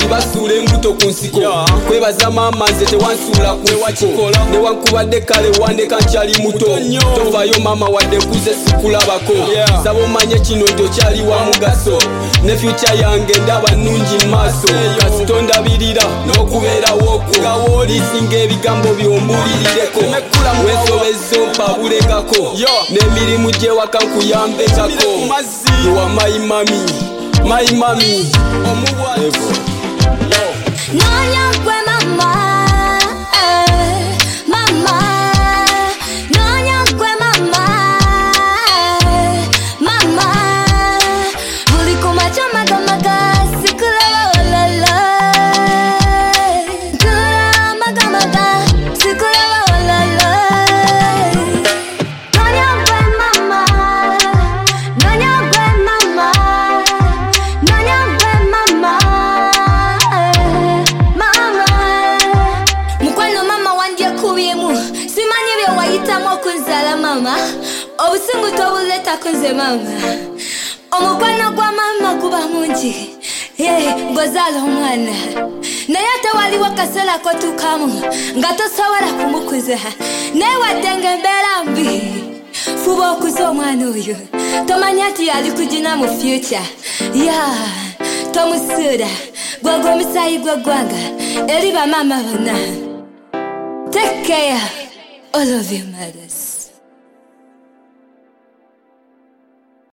kibasuula embuto ku nsiko kwebaza maama nze tewansuula ku nsiko newankubadde kale wandeka nkyali muto tovaayo maama wadde kuze sikulabako saba omanye kino nti okyali wa mugaso ne fyuca yange ndaba nnungi maaso kasito ndabirira n'okubeerawo okwo lisinga ebigambo byombulirireko wensobezzo mpabulekako n'emirimu gyewaka nkuyambekako yowa mayimami mayimami omubwaevo Nonya gwe mama, mama. Nonya gwe mama, mama. Buli kumacha magamaga sikulaba walala. Kula magamaga sikulaba walala. Nonya gwe mama, nonya gwe mama, nonya gwe mama. Simanye bye wayitamu okunzala mama obusungu tobuleta kunze mama omukwano gwa mama guba mungi ng'ozaala omwana naye ate waliwo kaseera kotukamu nga tosobola kumukuza naye wadde ng'embeera mbi fuba okuza omwana oyo tomanya nti yali kugina mu fyuca tomusuula gwegwe omusaayi gw'eggwanga eri bamaama bonna. Take care, all of your mothers.